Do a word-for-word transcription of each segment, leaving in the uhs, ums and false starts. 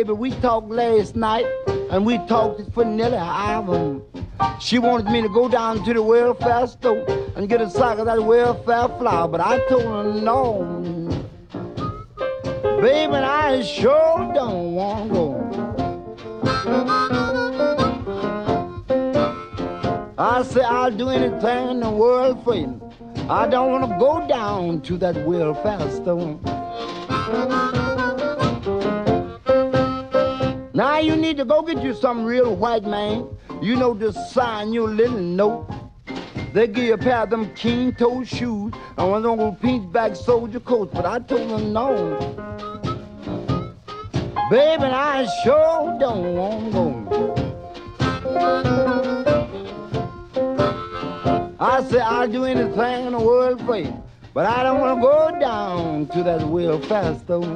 baby, we talked last night, and we talked for nearly an hour. She wanted me to go down to the welfare store and get a sack of that welfare flour, but I told her no. Baby, I sure don't want to go. I said I'll do anything in the world for you. I don't want to go down to that welfare store. Now you need to go get you some real white man. You know, to sign your little note. They give you a pair of them keen-toe shoes and one of them old pinchback soldier coats, but I told them no. Baby, I sure don't want to go. I said I'll do anything in the world for you, but I don't want to go down to that welfare store.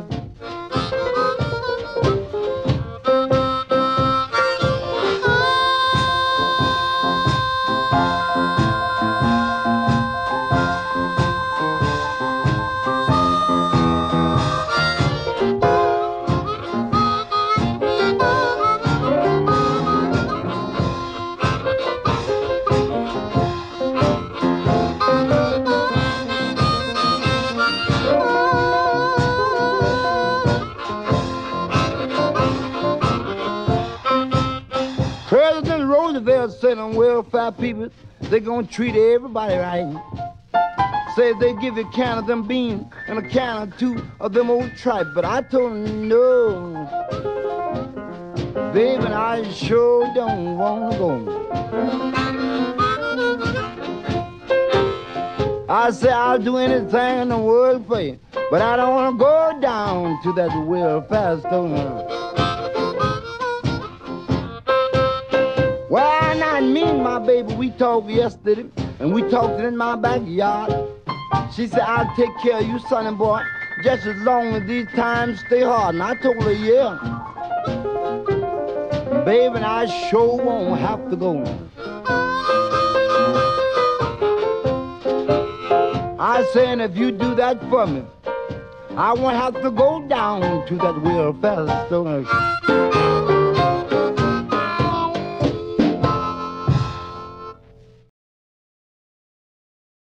President Roosevelt said on welfare people, they're gonna treat everybody right. Said they give you a can of them beans and a can or two of them old tripe, but I told them no. Baby, I sure don't wanna go. I said I'll do anything in the world for you, but I don't wanna go down to that welfare store. Well, not me and my baby, we talked yesterday, and we talked in my backyard. She said, I'll take care of you, sonny boy, just as long as these times stay hard. And I told her, yeah. Baby, I sure won't have to go. I said, if you do that for me, I won't have to go down to that welfare store.